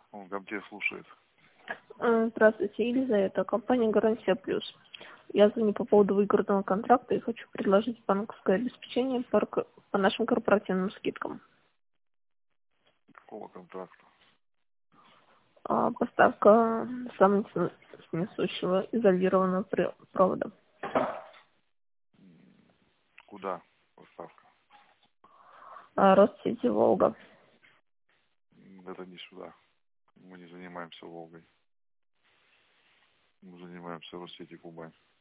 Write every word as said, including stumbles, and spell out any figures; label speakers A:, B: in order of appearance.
A: Он Габдеев слушает.
B: Э, Здравствуйте, Елизавета, компания «Гарантия Плюс». Я звоню по поводу выигранного контракта и хочу предложить банковское обеспечение по, рк- по нашим корпоративным скидкам.
A: Какого контракта?
B: А, Поставка самонесущего изолированного при- провода.
A: Куда поставка?
B: А, Россети «Волга».
A: М, Это не сюда. Мы не занимаемся Волгой. Мы занимаемся Россети Кубань.